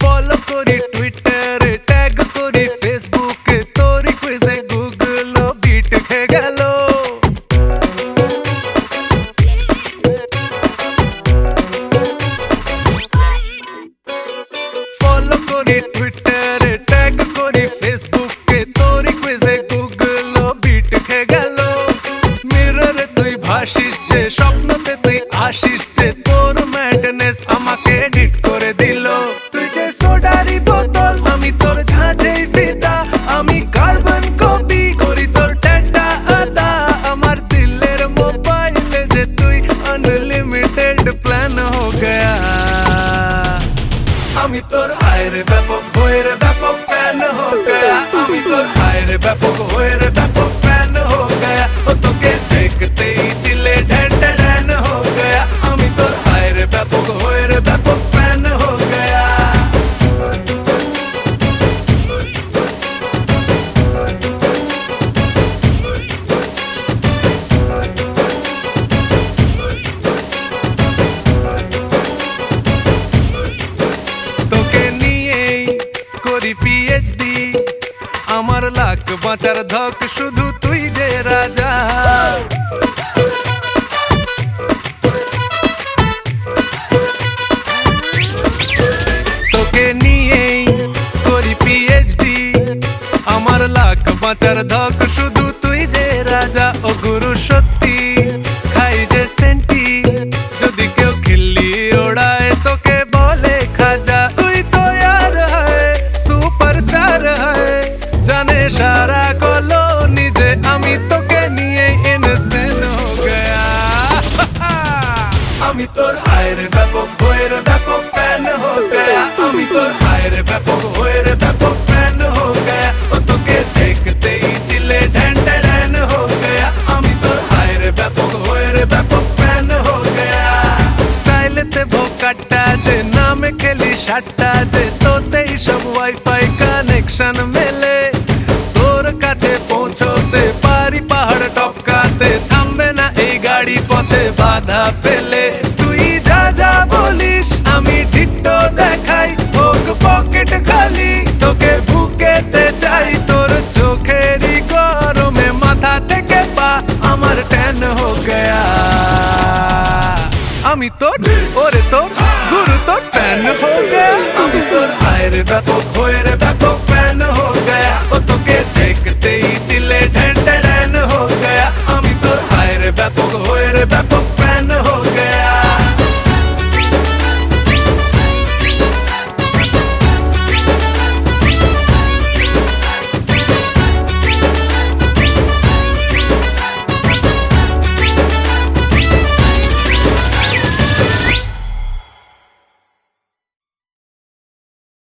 Follow করি টুইটারে, tag করি ফেসবুকে, তোরি কুইজে গুগল বিট খেয়ে গেল। ফলো করি টুইটারে, ট্যাগ করি ফেসবুকে, তোরি কুইজে গুগল বিট খেয়ে গেল। মিররে তুই ভাসিস যে, স্বপ্নতে তুই আসিস যে, তোর ম্যাডনেস আমাকে এডিট করে দিল। তুই যে সোডারি বোতল, আমি তোর ঝাঁঝেই ফিদা, আমি কার্বন কপি করি তোর ডেটা আদা। আমার দিলের মোবাইলে যে তুই আনলিমিটেড প্ল্যান হো গয়া। আমি তোর হায়রে ব্যাপক হয়ে ব্যাপক ফ্যান হো গয়া। আমি তোর হায়রে ব্যাপক হয়ে ব্যাপক ফ্যান হো গয়া। ও তোকে দেখতেই দিলে ঢ্যান ঢ্যান হো গয়া। আমি তোর হায়রে ব্যাপক হয়ে ব্যাপক ফ্যান হো গয়া। তোকে নিয়েই করি পিএইচডি, আমার লাখ বাঁচার ধক শুধু তুই যে রাজা। তোকে নিয়েই করি পিএইচডি, আমার লাখ বাঁচার ধক শুধু তুই যে রাজা। ও গুরু সত্যি খাই যে সেন্টি, যদি কেউ খিল্লি ওড়ায় তোকে বলে খাজা। তুই তো यार है সুপারস্টার है, জানে সারা কলোনি যে আমি তোকে নিয়ে ইনসেন হো গয়া। আমি তোর হায়রে ব্যাপক হয়ে ব্যাপক ফ্যান হো গয়া। আমি তোর হায়রে ব্যাপক হয়ে ব্যাপক ফ্যান হো গয়া। ও তোকে দেখতেই দিলে ঢ্যান ঢ্যান হো গয়া। আমি তোর হায়রে ব্যাপক হয়ে ব্যাপক ফ্যান হো গয়া। স্টাইলেতে ভোকাটা যে, নামে খেলি সাতটা যে, তোতেই সব ওয়াইফাই কানেকশন মেলে। তোর কাছে পৌঁছতে পারি পাহাড় টপকাতে, থামবে না এই গাড়ি পথে বাধা পেলে। তুই যা যা বলিস আমি ডিট্টো দেখাই, হোক পকেট খালি তোকে বুকেতে চাই। তোর চোখেরই গরমে মাথা থেকে পা আমার ট্যান হো গয়া। আমি তোর ওরে তোর গুরু তোর ফ্যান হো গয়া। আমি তোর হায়রে ব্যাপক হয়ে ব্যাপক ফ্যান হো গয়া। ও